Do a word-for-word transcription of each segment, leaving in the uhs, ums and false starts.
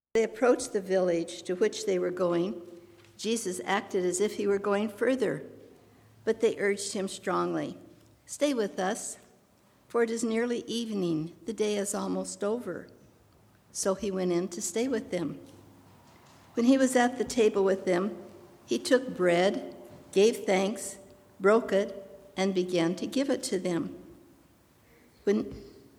They approached the village to which they were going. Jesus acted as if he were going further, but they urged him strongly, "Stay with us, for it is nearly evening. The day is almost over." So he went in to stay with them. When he was at the table with them, he took bread, gave thanks, broke it, and began to give it to them. When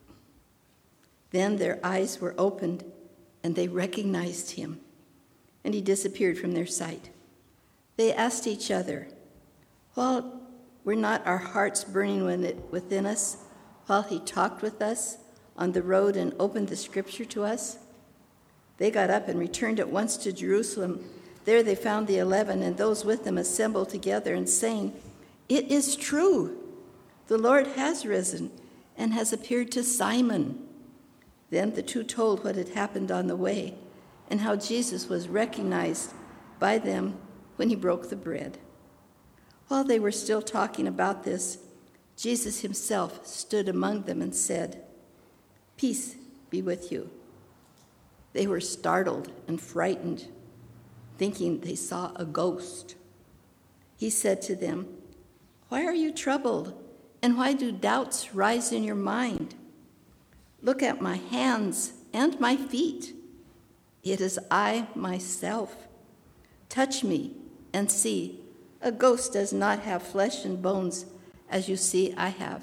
Then their eyes were opened, and they recognized him, and he disappeared from their sight. They asked each other, "Well, were not our hearts burning within us while he talked with us on the road and opened the scripture to us?" They got up and returned at once to Jerusalem. There they found the eleven and those with them assembled together and saying, "It is true, the Lord has risen and has appeared to Simon." Then the two told what had happened on the way and how Jesus was recognized by them when he broke the bread. While they were still talking about this, Jesus himself stood among them and said, "Peace be with you." They were startled and frightened, thinking they saw a ghost. He said to them, "Why are you troubled, and why do doubts rise in your mind? Look at my hands and my feet. It is I myself. Touch me and see. A ghost does not have flesh and bones, as you see I have."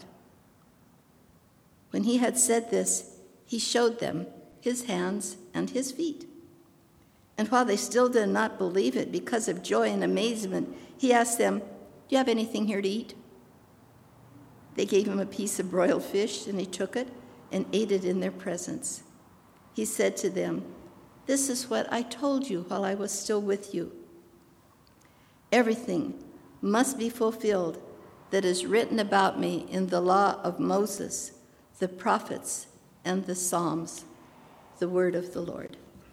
When he had said this, he showed them his hands and his feet. And while they still did not believe it because of joy and amazement, he asked them, "Do you have anything here to eat?" They gave him a piece of broiled fish, and he took it and ate it in their presence. He said to them, "This is what I told you while I was still with you. Everything must be fulfilled that is written about me in the law of Moses, the prophets, and the Psalms." The word of the Lord.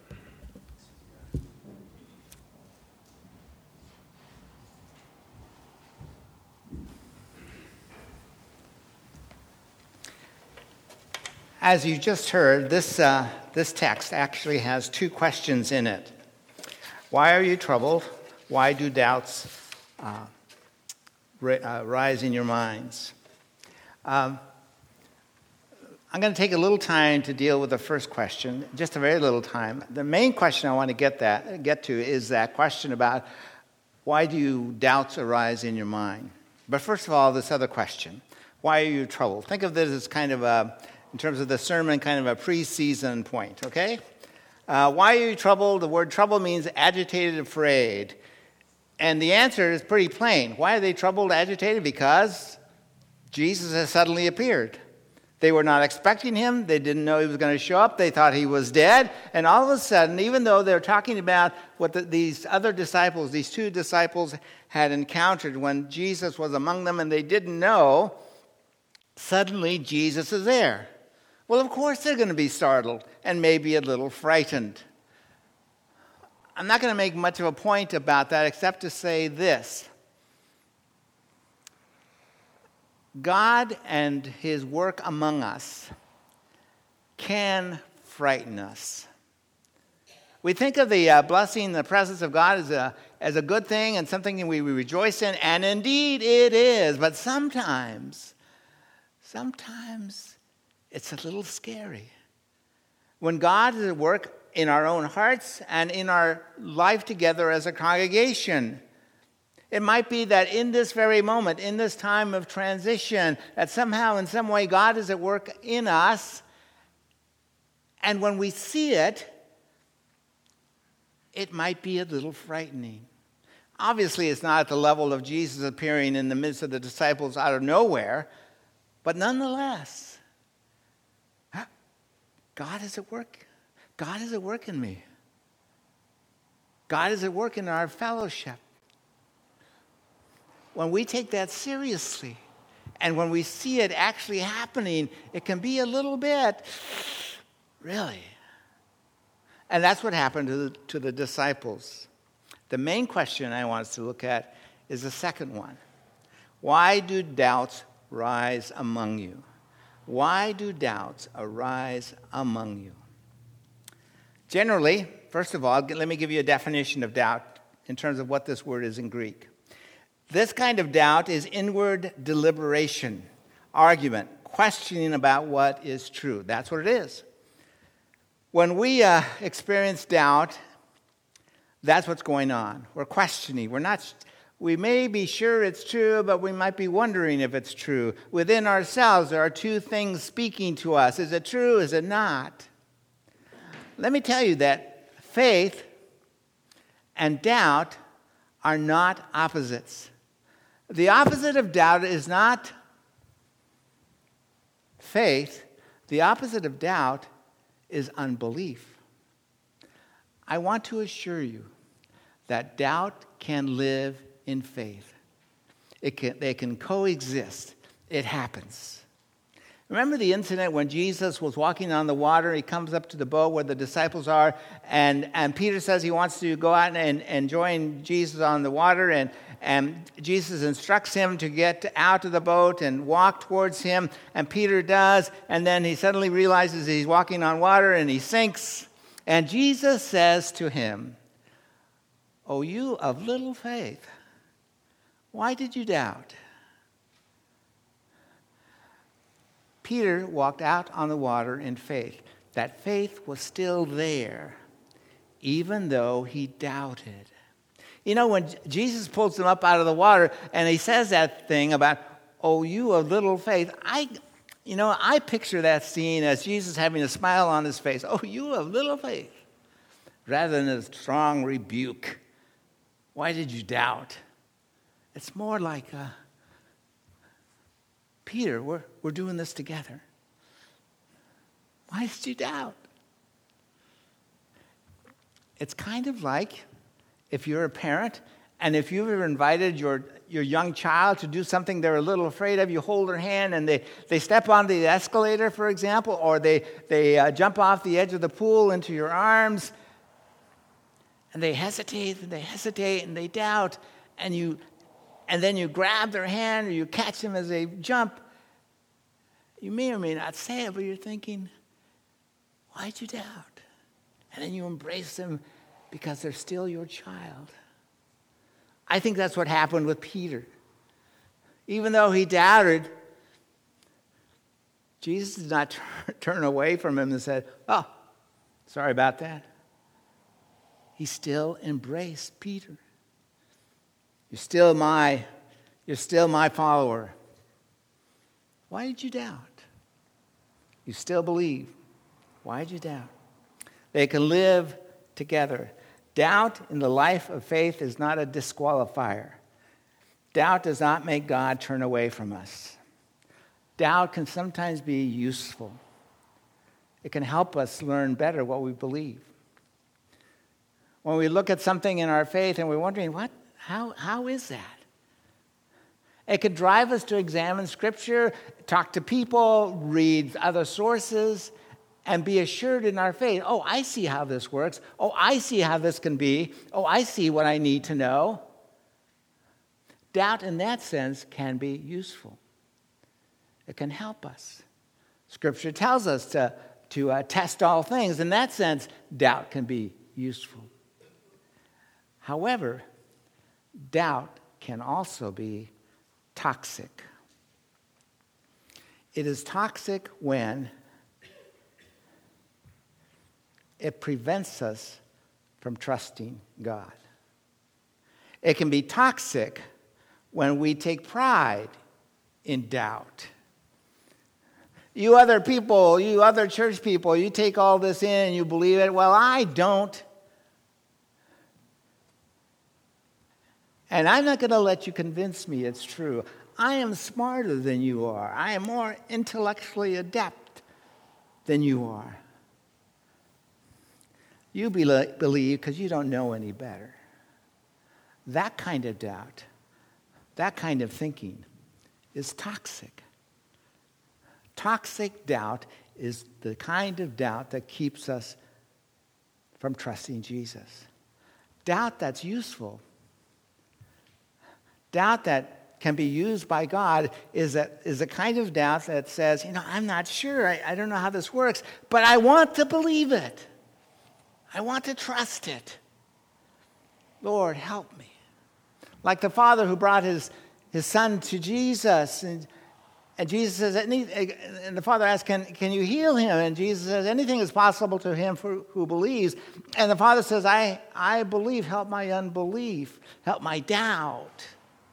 As you just heard, this, uh, this text actually has two questions in it. Why are you troubled? Why do doubts uh, ri- uh, rise in your minds? Um, I'm going to take a little time to deal with the first question, just a very little time. The main question I want to get that get to is that question about why do doubts arise in your mind? But first of all, this other question, why are you troubled? Think of this as kind of a, in terms of the sermon, kind of a pre-season point, okay? Uh, why are you troubled? The word trouble means agitated, afraid. And the answer is pretty plain. Why are they troubled, agitated? Because Jesus has suddenly appeared. They were not expecting him. They didn't know he was going to show up. They thought he was dead. And all of a sudden, even though they're talking about what the, these other disciples, these two disciples had encountered when Jesus was among them and they didn't know, suddenly Jesus is there. Well, of course they're going to be startled and maybe a little frightened. I'm not going to make much of a point about that except to say this. God and his work among us can frighten us. We think of the uh, blessing, the presence of God as a, as a good thing and something we, we rejoice in, and indeed it is. But sometimes, sometimes it's a little scary. When God is at work in our own hearts and in our life together as a congregation, it might be that in this very moment, in this time of transition, that somehow, in some way, God is at work in us. And when we see it, it might be a little frightening. Obviously, it's not at the level of Jesus appearing in the midst of the disciples out of nowhere, but nonetheless, God is at work. God is at work in me. God is at work in our fellowship. When we take that seriously, and when we see it actually happening, it can be a little bit, really. And that's what happened to the, to the disciples. The main question I want us to look at is the second one. Why do doubts rise among you? Why do doubts arise among you? Generally, first of all, let me give you a definition of doubt in terms of what this word is in Greek. This kind of doubt is inward deliberation, argument, questioning about what is true. That's what it is. When we uh, experience doubt, that's what's going on. We're questioning. We're not. We may be sure it's true, but we might be wondering if it's true. Within ourselves, there are two things speaking to us. Is it true? Is it not? Let me tell you that faith and doubt are not opposites. The opposite of doubt is not faith. The opposite of doubt is unbelief. I want to assure you that doubt can live in faith. It can, they can coexist. It happens. Remember the incident when Jesus was walking on the water? He comes up to the boat where the disciples are, and, and Peter says he wants to go out and, and join Jesus on the water, and, and Jesus instructs him to get out of the boat and walk towards him, and Peter does, and then he suddenly realizes he's walking on water, and he sinks, and Jesus says to him, "O you of little faith, why did you doubt?" Peter walked out on the water in faith. That faith was still there, even though he doubted. You know, when Jesus pulls him up out of the water and he says that thing about, "Oh, you of little faith," I, you know, I picture that scene as Jesus having a smile on his face. "Oh, you of little faith," rather than a strong rebuke. Why did you doubt? It's more like a, Peter, we're, we're doing this together. Why did you doubt? It's kind of like if you're a parent and if you've ever invited your, your young child to do something they're a little afraid of, you hold their hand and they, they step on the escalator, for example, or they, they uh, jump off the edge of the pool into your arms, and they hesitate and they hesitate and they doubt, and you and then you grab their hand or you catch them as they jump. You may or may not say it, but you're thinking, why'd you doubt? And then you embrace them because they're still your child. I think that's what happened with Peter. Even though he doubted, Jesus did not turn, turn away from him and said, "Oh, sorry about that." He still embraced Peter. You're still my, you're still my follower. Why did you doubt? You still believe. Why did you doubt? They can live together. Doubt in the life of faith is not a disqualifier. Doubt does not make God turn away from us. Doubt can sometimes be useful. It can help us learn better what we believe. When we look at something in our faith and we're wondering, what? How, how is that? It could drive us to examine Scripture, talk to people, read other sources, and be assured in our faith. Oh, I see how this works. Oh, I see how this can be. Oh, I see what I need to know. Doubt in that sense can be useful. It can help us. Scripture tells us to, to uh, test all things. In that sense, doubt can be useful. However, doubt can also be toxic. It is toxic when it prevents us from trusting God. It can be toxic when we take pride in doubt. You other people, you other church people, you take all this in and you believe it. Well, I don't. And I'm not going to let you convince me it's true. I am smarter than you are. I am more intellectually adept than you are. You believe because you don't know any better. That kind of doubt, that kind of thinking is toxic. Toxic doubt is the kind of doubt that keeps us from trusting Jesus. Doubt that's useful, doubt that can be used by God is a, is a kind of doubt that says, you know, I'm not sure, I, I don't know how this works, but I want to believe it. I want to trust it. Lord, help me. Like the father who brought his, his son to Jesus. And, and Jesus says, and the father asks, can, can you heal him? And Jesus says, anything is possible to him for, who believes. And the father says, I, I believe, help my unbelief, help my doubt.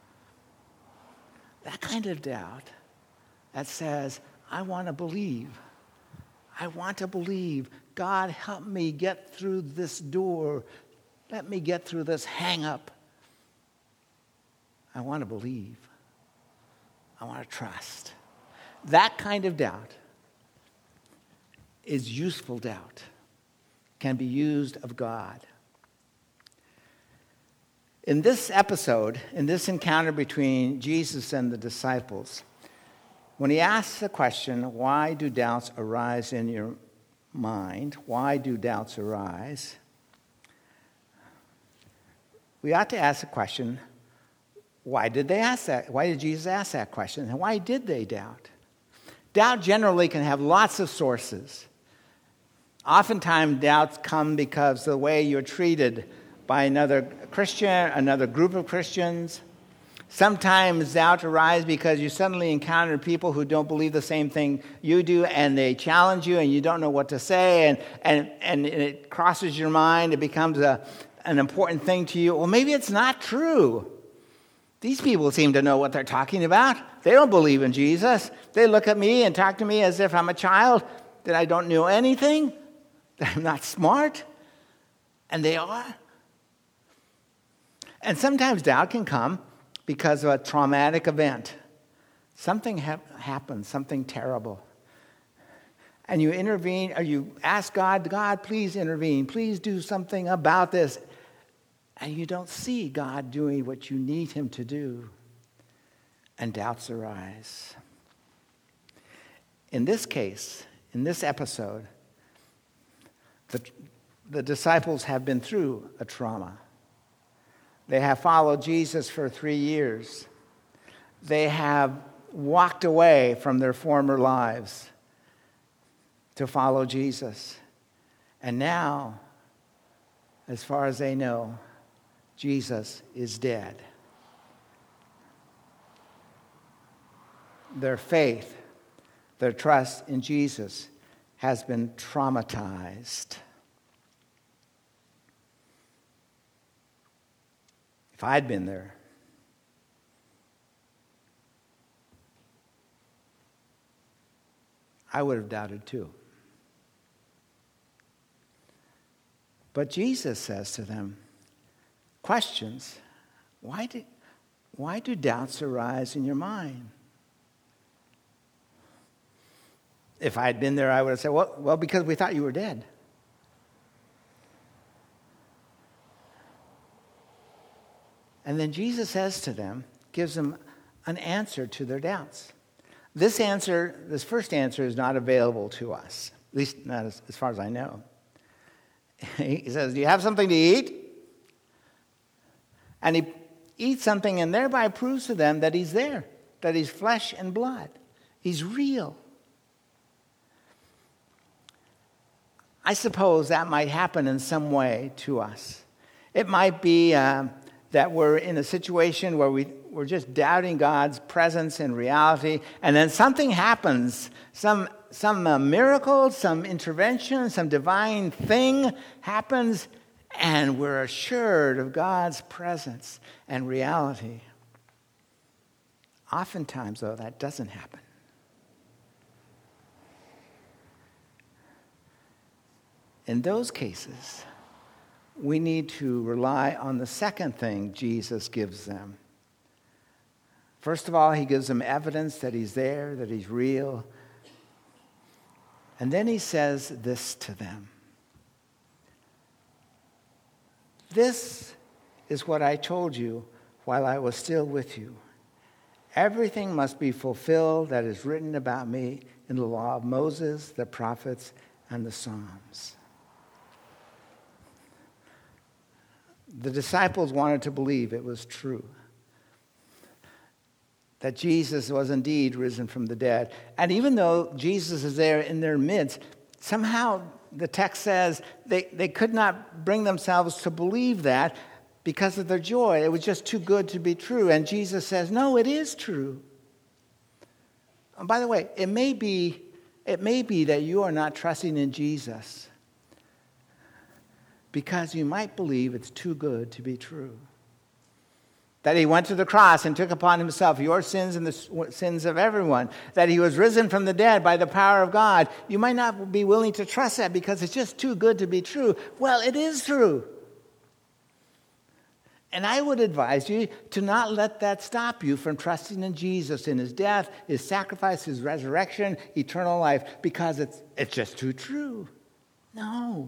That kind of doubt that says, I want to believe. I want to believe. God, help me get through this door. Let me get through this hang-up. I want to believe. I want to trust. That kind of doubt is useful doubt, can be used of God. In this episode, in this encounter between Jesus and the disciples, when he asks the question, why do doubts arise in your mind? Why do doubts arise? We ought to ask the question, why did they ask that? Why did Jesus ask that question? And why did they doubt? Doubt generally can have lots of sources. Oftentimes, doubts come because of the way you're treated by another Christian, another group of Christians. Sometimes doubt arises because you suddenly encounter people who don't believe the same thing you do, and they challenge you, and you don't know what to say, and, and, and it crosses your mind. It becomes a, an important thing to you. Well, maybe it's not true. These people seem to know what they're talking about. They don't believe in Jesus. They look at me and talk to me as if I'm a child, that I don't know anything, that I'm not smart, and they are. And sometimes doubt can come because of a traumatic event. Something ha- happens, something terrible. And you intervene, or you ask God, God, please intervene. Please do something about this. And you don't see God doing what you need him to do. And doubts arise. In this case, in this episode, the, the disciples have been through a trauma. They have followed Jesus for three years. They have walked away from their former lives to follow Jesus. And now, as far as they know, Jesus is dead. Their faith, their trust in Jesus has been traumatized. If I'd been there, I would have doubted too. But Jesus says to them, questions, why do, why do doubts arise in your mind? If I had been there, I would have said, well, well, because we thought you were dead. And then Jesus says to them, gives them an answer to their doubts. This answer, this first answer is not available to us, at least not as, as far as I know. He says, do you have something to eat? And he eats something and thereby proves to them that he's there, that he's flesh and blood. He's real. I suppose that might happen in some way to us. It might be uh, that we're in a situation where we, we're just doubting God's presence and reality, and then something happens, some, some uh, miracle, some intervention, some divine thing happens, and we're assured of God's presence and reality. Oftentimes, though, that doesn't happen. In those cases, we need to rely on the second thing Jesus gives them. First of all, he gives them evidence that he's there, that he's real. And then he says this to them. This is what I told you while I was still with you. Everything must be fulfilled that is written about me in the law of Moses, the prophets, and the Psalms. The disciples wanted to believe it was true, that Jesus was indeed risen from the dead. And even though Jesus is there in their midst, somehow the text says they, they could not bring themselves to believe that because of their joy. It was just too good to be true. And Jesus says, no, it is true. And by the way, it may be, it may be that you are not trusting in Jesus because you might believe it's too good to be true. That he went to the cross and took upon himself your sins and the sins of everyone. That he was risen from the dead by the power of God. You might not be willing to trust that because it's just too good to be true. Well, it is true. And I would advise you to not let that stop you from trusting in Jesus, in his death, his sacrifice, his resurrection, eternal life, because it's, it's just too true. No.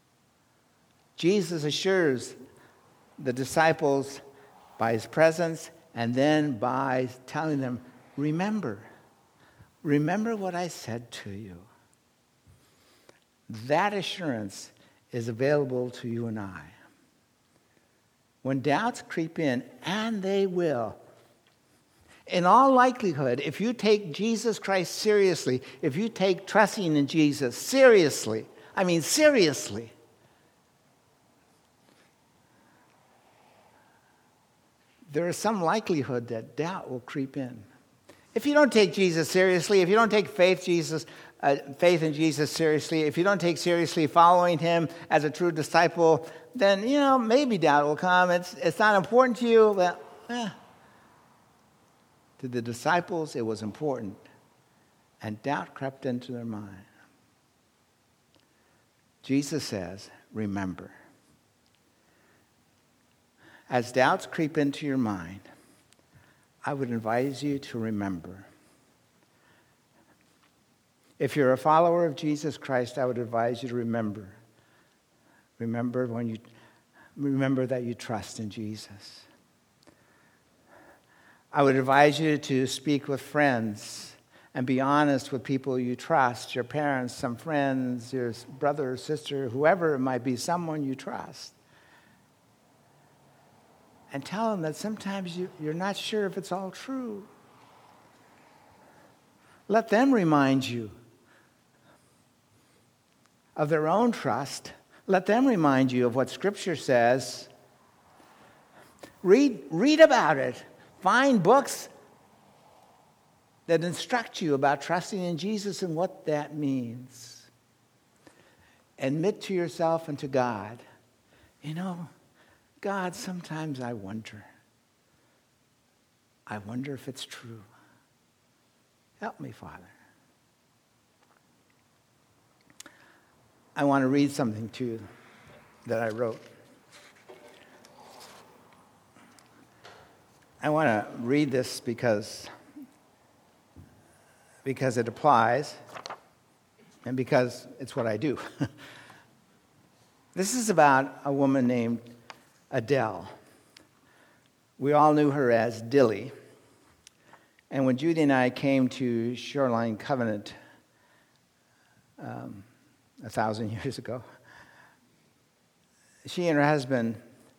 Jesus assures the disciples by his presence, and then by telling them, remember, remember what I said to you. That assurance is available to you and I. When doubts creep in, and they will, in all likelihood, if you take Jesus Christ seriously, if you take trusting in Jesus seriously, I mean seriously, there is some likelihood that doubt will creep in. If you don't take Jesus seriously, if you don't take faith Jesus, uh, faith in Jesus seriously, if you don't take seriously following him as a true disciple, then, you know, maybe doubt will come. It's, it's not important to you. Well, eh. To the disciples, it was important. And doubt crept into their mind. Jesus says, remember. As doubts creep into your mind, I would advise you to remember. If you're a follower of Jesus Christ, I would advise you to remember. Remember when you remember that you trust in Jesus. I would advise you to speak with friends and be honest with people you trust, your parents, some friends, your brother or sister, whoever it might be, someone you trust. And tell them that sometimes you, you're not sure if it's all true. Let them remind you of their own trust. Let them remind you of what Scripture says. Read, read about it. Find books that instruct you about trusting in Jesus and what that means. Admit to yourself and to God, you know, God, sometimes I wonder. I wonder if it's true. Help me, Father. I want to read something to you that I wrote. I want to read this because, because it applies and because it's what I do. This is about a woman named Adele. We all knew her as Dilly. And when Judy and I came to Shoreline Covenant um, a thousand years ago, she and her husband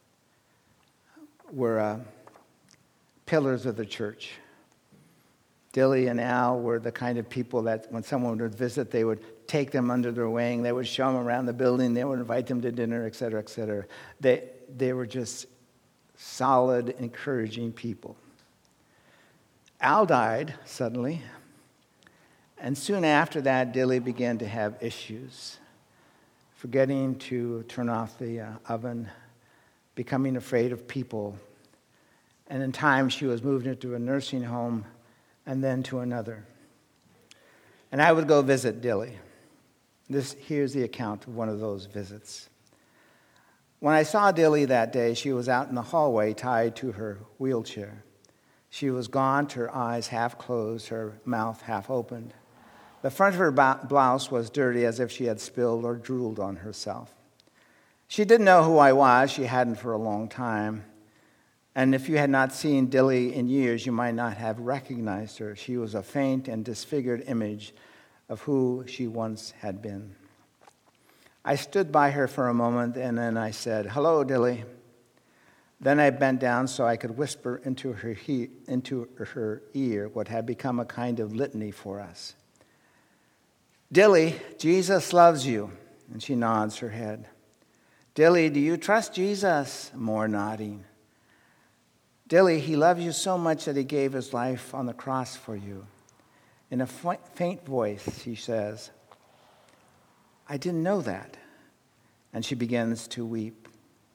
were uh, pillars of the church. Dilly and Al were the kind of people that when someone would visit, they would take them under their wing. They would show them around the building. They would invite them to dinner, et cetera, et cetera. They, they were just solid, encouraging people. Al died suddenly, and soon after that, Dilly began to have issues, forgetting to turn off the uh, oven, becoming afraid of people, and in time she was moved into a nursing home and then to another. And I would go visit Dilly. This here's the account of one of those visits. When I saw Dilly that day, she was out in the hallway tied to her wheelchair. She was gaunt, her eyes half closed, her mouth half opened. The front of her blouse was dirty as if she had spilled or drooled on herself. She didn't know who I was. She hadn't for a long time. And if you had not seen Dilly in years, you might not have recognized her. She was a faint and disfigured image of who she once had been. I stood by her for a moment, and then I said, "Hello, Dilly." Then I bent down so I could whisper into her, he- into her ear what had become a kind of litany for us. "Dilly, Jesus loves you. And she nods her head. Dilly, do you trust Jesus? More nodding. Dilly, he loves you so much that he gave his life on the cross for you. In a faint voice, she says, I didn't know that. And she begins to weep.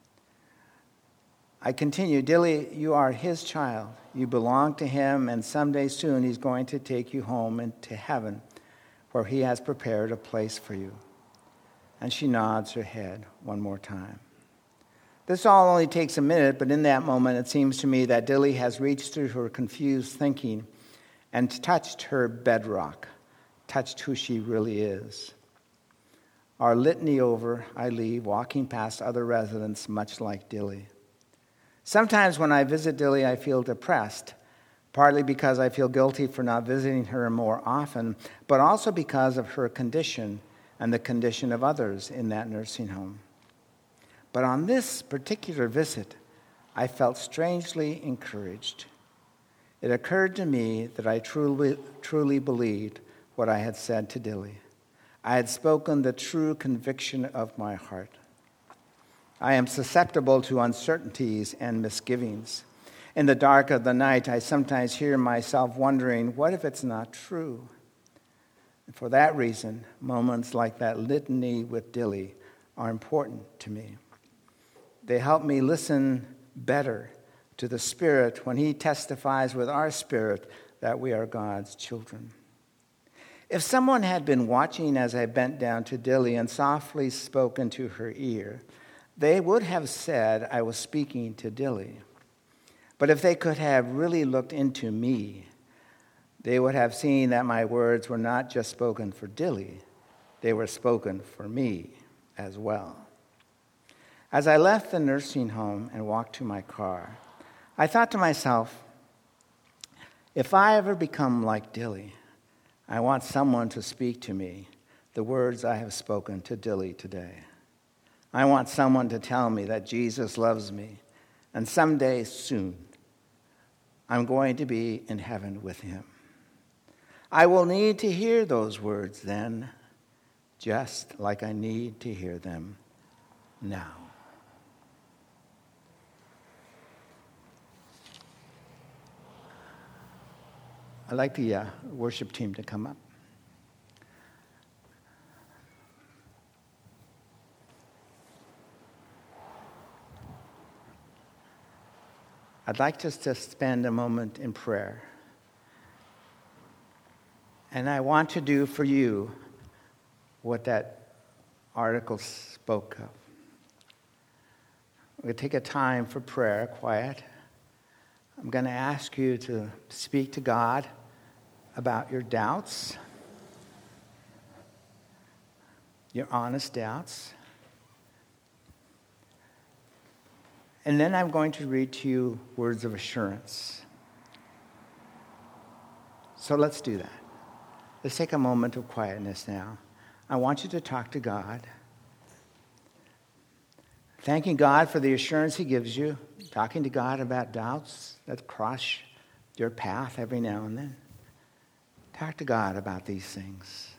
I continue, Dilly, you are his child. You belong to him, and someday soon he's going to take you home into heaven, where he has prepared a place for you. And she nods her head one more time. This all only takes a minute, but in that moment it seems to me that Dilly has reached through her confused thinking and touched her bedrock, touched who she really is. Our litany over, I leave, walking past other residents much like Dilly. Sometimes when I visit Dilly, I feel depressed, partly because I feel guilty for not visiting her more often, but also because of her condition and the condition of others in that nursing home. But on this particular visit, I felt strangely encouraged. It occurred to me that I truly, truly believed what I had said to Dilly. I had spoken the true conviction of my heart. I am susceptible to uncertainties and misgivings. In the dark of the night, I sometimes hear myself wondering, what if it's not true? And for that reason, moments like that litany with Dilly are important to me. They help me listen better to the Spirit when he testifies with our spirit that we are God's children. If someone had been watching as I bent down to Dilly and softly spoke into her ear, they would have said I was speaking to Dilly. But if they could have really looked into me, they would have seen that my words were not just spoken for Dilly, they were spoken for me as well. As I left the nursing home and walked to my car, I thought to myself, if I ever become like Dilly, I want someone to speak to me the words I have spoken to Dilly today. I want someone to tell me that Jesus loves me, and someday soon, I'm going to be in heaven with him. I will need to hear those words then, just like I need to hear them now. I'd like the uh, worship team to come up. I'd like us to spend a moment in prayer. And I want to do for you what that article spoke of. We're going to take a time for prayer, quiet. I'm going to ask you to speak to God about your doubts, your honest doubts. And then I'm going to read to you words of assurance. So let's do that. Let's take a moment of quietness now. I want you to talk to God. Thanking God for the assurance he gives you. Talking to God about doubts that cross your path every now and then. Talk to God about these things.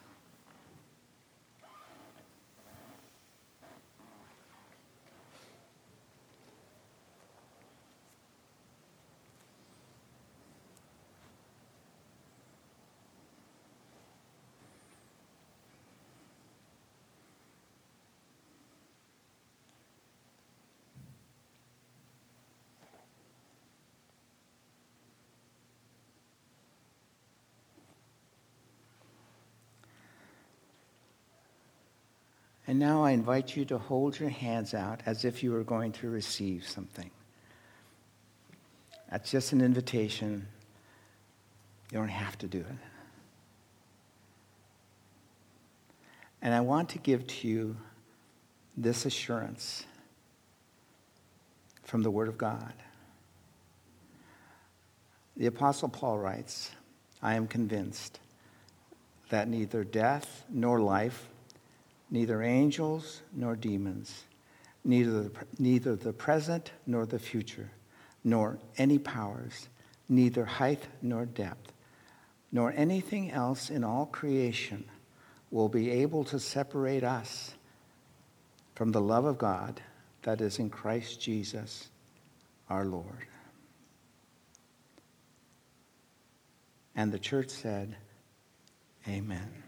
And now I invite you to hold your hands out as if you were going to receive something. That's just an invitation. You don't have to do it. And I want to give to you this assurance from the Word of God. The Apostle Paul writes, I am convinced that neither death nor life, neither angels nor demons, neither the, neither the present nor the future, nor any powers, neither height nor depth, nor anything else in all creation will be able to separate us from the love of God that is in Christ Jesus our Lord. And the church said, Amen.